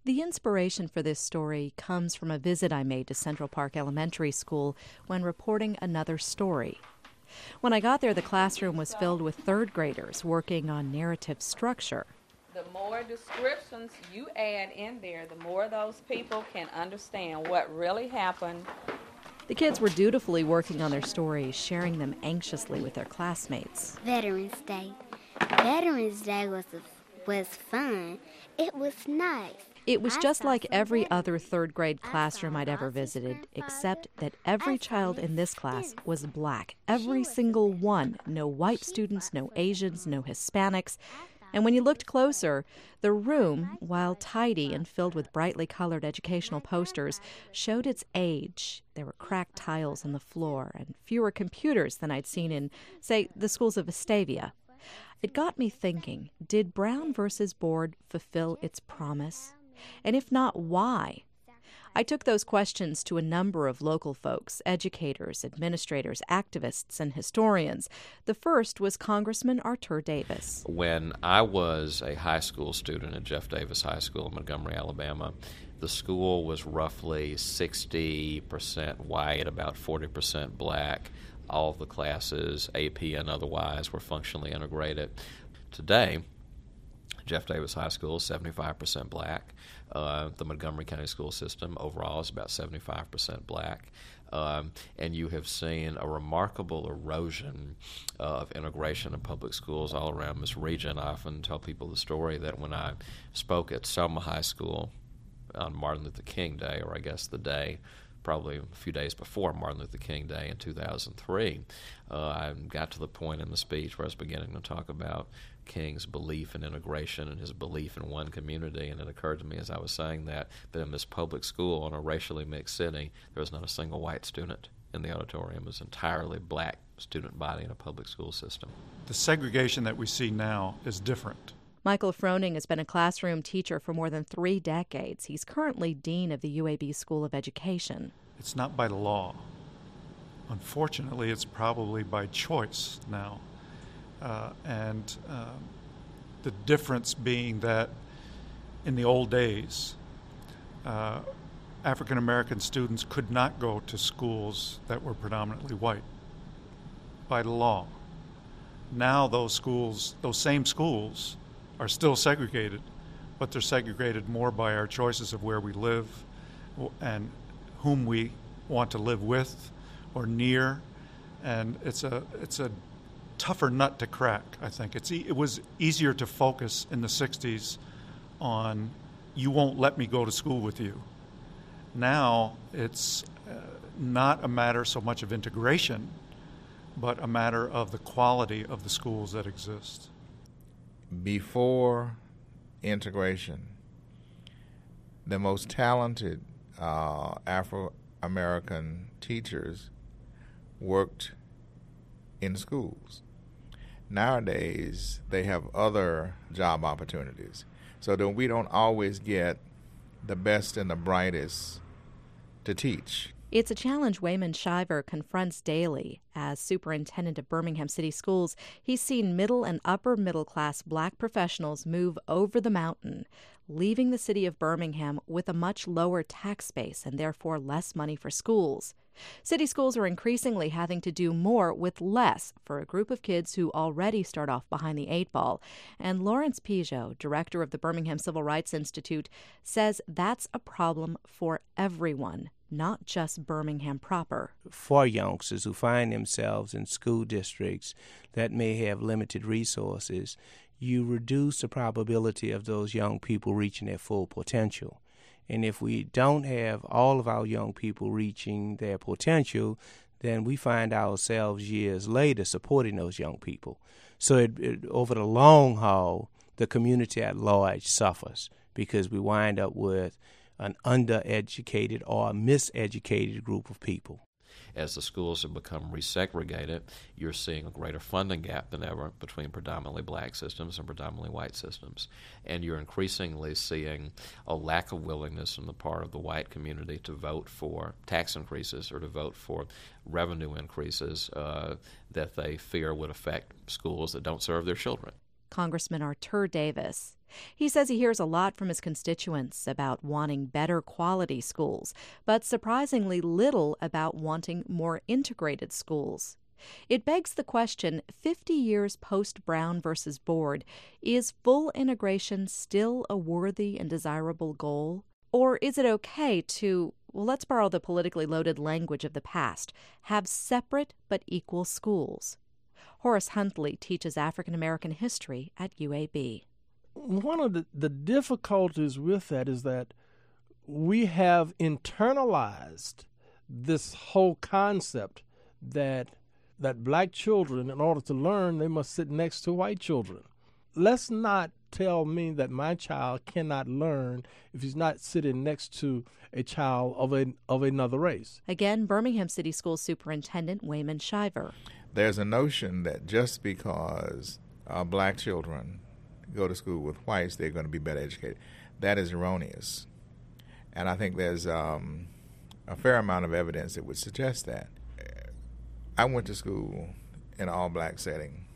The inspiration for this story comes from a visit I made to Central Park Elementary School when reporting another story. When I got there, the classroom was filled with third graders working on narrative structure. The more descriptions you add in there, the more those people can understand what really happened. The kids were dutifully working on their stories, sharing them anxiously with their classmates. Veterans Day. Veterans Day was fun. It was nice. It was just like every other third grade classroom I'd ever visited, except that every child in this class was black. Every single one. No white students, no Asians, no Hispanics. And when you looked closer, the room, while tidy and filled with brightly colored educational posters, showed its age. There were cracked tiles on the floor and fewer computers than I'd seen in, say, the schools of Vestavia. It got me thinking, did Brown versus Board fulfill its promise? And if not, why? I took those questions to a number of local folks, educators, administrators, activists, and historians. The first was Congressman Artur Davis. When I was a high school student at Jeff Davis High School in Montgomery, Alabama, the school was roughly 60% white, about 40% black. All of the classes, AP and otherwise, were functionally integrated. Today, Jeff Davis High School is 75% black. The Montgomery County school system overall is about 75% black. And you have seen a remarkable erosion of integration in public schools all around this region. I often tell people the story that when I spoke at Selma High School on Martin Luther King Day, or I guess the day probably a few days before Martin Luther King Day in 2003, I got to the point in the speech where I was beginning to talk about King's belief in integration and his belief in one community, and it occurred to me as I was saying that in this public school in a racially mixed city, there was not a single white student in the auditorium. It was an entirely black student body in a public school system. The segregation that we see now is different. Michael Froning has been a classroom teacher for more than 3 decades. He's currently dean of the UAB School of Education. It's not by law. Unfortunately, it's probably by choice now. The difference being that in the old days, African American students could not go to schools that were predominantly white by law. Now those same schools are still segregated, but they're segregated more by our choices of where we live and whom we want to live with or near, and it's a tougher nut to crack, I think. It was easier to focus in the 60s on you won't let me go to school with you. Now it's not a matter so much of integration, but a matter of the quality of the schools that exist. Before integration, the most talented Afro-American teachers worked in schools. Nowadays, they have other job opportunities, so that we don't always get the best and the brightest to teach. It's a challenge Wayman Shiver confronts daily. As superintendent of Birmingham City Schools, he's seen middle and upper middle class black professionals move over the mountain, leaving the city of Birmingham with a much lower tax base and therefore less money for schools. City schools are increasingly having to do more with less for a group of kids who already start off behind the 8 ball. And Lawrence Pigeot, director of the Birmingham Civil Rights Institute, says that's a problem for everyone, not just Birmingham proper. For youngsters who find themselves in school districts that may have limited resources, you reduce the probability of those young people reaching their full potential. And if we don't have all of our young people reaching their potential, then we find ourselves years later supporting those young people. So over the long haul, the community at large suffers because we wind up with an undereducated or a miseducated group of people. As the schools have become resegregated, you're seeing a greater funding gap than ever between predominantly black systems and predominantly white systems. And you're increasingly seeing a lack of willingness on the part of the white community to vote for tax increases or to vote for revenue increases that they fear would affect schools that don't serve their children. Congressman Artur Davis. He says he hears a lot from his constituents about wanting better quality schools, but surprisingly little about wanting more integrated schools. It begs the question, 50 years post-Brown versus Board, is full integration still a worthy and desirable goal? Or is it okay to, well, let's borrow the politically loaded language of the past, have separate but equal schools? Horace Huntley teaches African American history at UAB. One of the difficulties with that is that we have internalized this whole concept that black children, in order to learn, they must sit next to white children. Let's not tell me that my child cannot learn if he's not sitting next to a child of another race. Again, Birmingham City School Superintendent Wayman Shiver. There's a notion that just because black children go to school with whites, they're going to be better educated. That is erroneous. And I think there's a fair amount of evidence that would suggest that. I went to school in an all-black setting,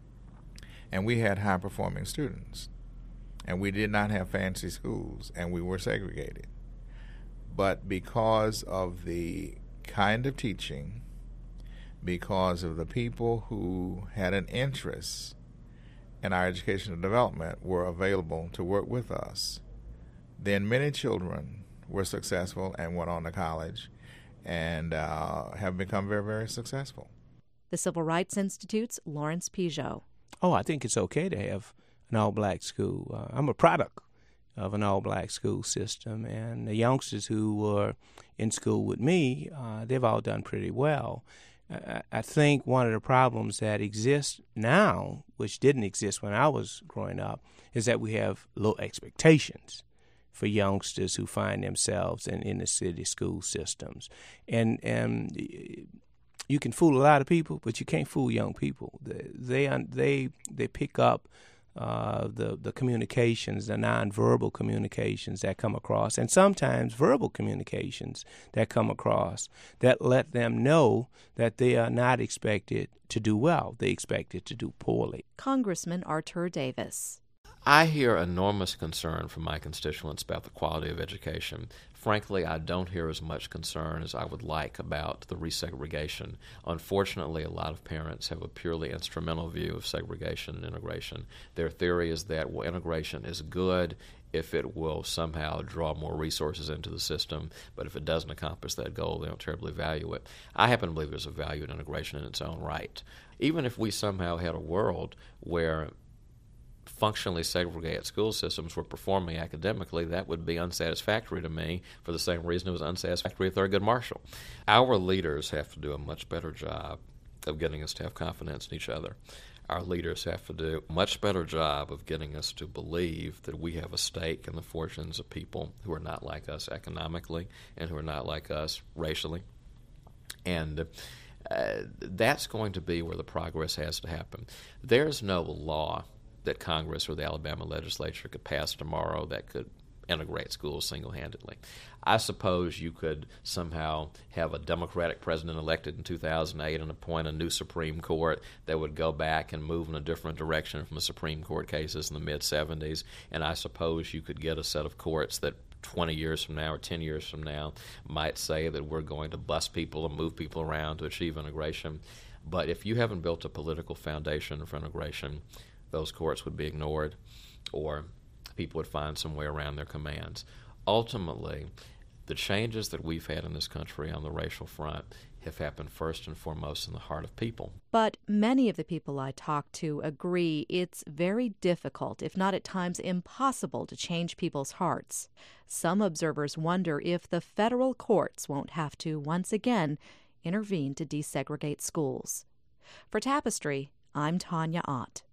and we had high-performing students, and we did not have fancy schools, and we were segregated. But because of the kind of teaching, because of the people who had an interest in our educational development were available to work with us, then many children were successful and went on to college and have become very, very successful. The Civil Rights Institute's Lawrence Pigeot. Oh, I think it's okay to have an all-black school. I'm a product of an all-black school system, and the youngsters who were in school with me, they've all done pretty well. I think one of the problems that exists now, which didn't exist when I was growing up, is that we have low expectations for youngsters who find themselves in the city school systems. And you can fool a lot of people, but you can't fool young people. They pick up the communications, the nonverbal communications that come across, and sometimes verbal communications that come across that let them know that they are not expected to do well. They're expected to do poorly. Congressman Artur Davis. I hear enormous concern from my constituents about the quality of education. Frankly, I don't hear as much concern as I would like about the resegregation. Unfortunately, a lot of parents have a purely instrumental view of segregation and integration. Their theory is that, well, integration is good if it will somehow draw more resources into the system, but if it doesn't accomplish that goal, they don't terribly value it. I happen to believe there's a value in integration in its own right. Even if we somehow had a world where functionally segregated school systems were performing academically, that would be unsatisfactory to me for the same reason it was unsatisfactory to Thurgood Marshall. Our leaders have to do a much better job of getting us to have confidence in each other. Our leaders have to do a much better job of getting us to believe that we have a stake in the fortunes of people who are not like us economically and who are not like us racially. And that's going to be where the progress has to happen. There's no law that Congress or the Alabama legislature could pass tomorrow that could integrate schools single-handedly. I suppose you could somehow have a Democratic president elected in 2008 and appoint a new Supreme Court that would go back and move in a different direction from the Supreme Court cases in the mid-'70s, and I suppose you could get a set of courts that 20 years from now or 10 years from now might say that we're going to bus people and move people around to achieve integration. But if you haven't built a political foundation for integration, those courts would be ignored, or people would find some way around their commands. Ultimately, the changes that we've had in this country on the racial front have happened first and foremost in the heart of people. But many of the people I talk to agree it's very difficult, if not at times impossible, to change people's hearts. Some observers wonder if the federal courts won't have to, once again, intervene to desegregate schools. For Tapestry, I'm Tanya Ott.